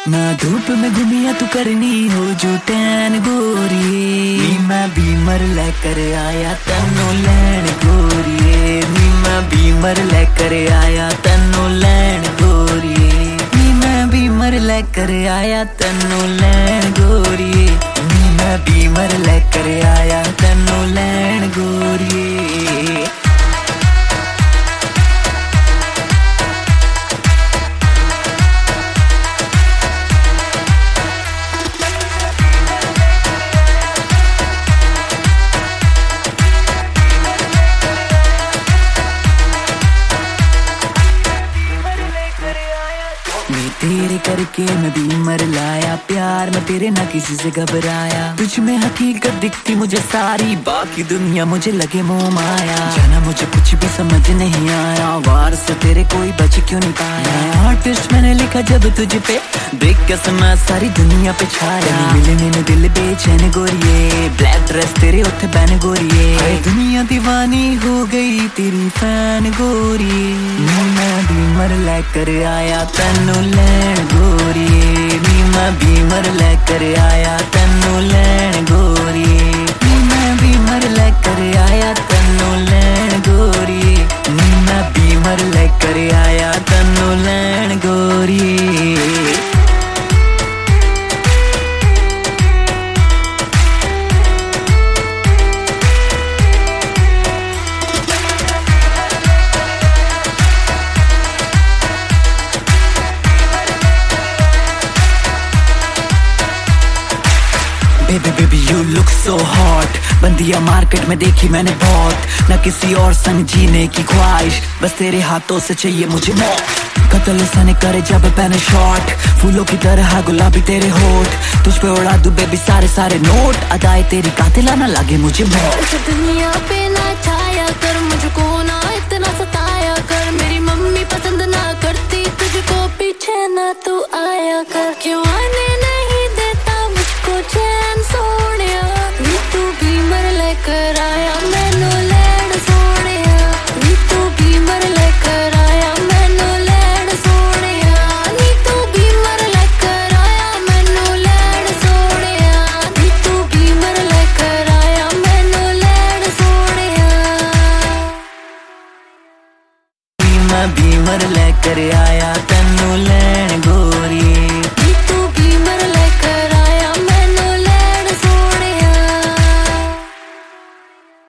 ना धूप में घूमिया तू करनी हो जो टैन गोरिए। नी मैं बीमर लेकर आया तन्नू लैन गोरिए। नी मैं बीमर लेकर आया तन्नू लैन गोरिए। नी मैं बीमर लेकर आया तन्नू लैन गोरिए। नी मैं बीमर लेकर आया तन्नू लैन गोरिए। तेरे करके मैं बीमर लाया, प्यार में तेरे ना किसी से घबराया। तुझ में हकीकत दिखती मुझे सारी, बाकी दुनिया मुझे लगे मोह माया। जाना मुझे कुछ भी समझ नहीं आया, वार से तेरे कोई बच क्यों नहीं पाया। आर्टिस्ट मैंने लिखा जब तुझ पे, देख के समा सारी दुनिया पे छाया। मिलने में दिल बेचैन गोरिए, ब्लैक ड्रेस तेरे उत्थे बैन गोरिए। दुनिया दीवानी हो गई तेरी फैन गोरिए। मैं बीमर लेकर आया तन्नू लैन गोरिए। नी मैं बीमर लेकर आया तन्नू लैन गोरिए। नी मैं बीमर लेकर आया तन्नू लैन गोरिए। नी मैं बीमर लेकर आया तन्नू लैन गोरिए। Baby baby you look so hot, बंदिया मार्केट में देखी मैंने बहुत, न किसी और संग जीने की ख्वाहिश, बस तेरे हाथों से चाहिए मुझे मौत। कत्ल सन करे जब पहने शॉट, फूलों की तरह गुलाबी तेरे होठ, तुझ पे उड़ा दूं बेबी सारे सारे नोट। अदाए तेरी कातिला ना लगे मुझे मौत। इस दुनिया पे ना छाया कर, मुझको ना इतना सताया कर। मेरी मम्मी पसंद ना करती तुझको, पीछे ना तू आया कर। क्यों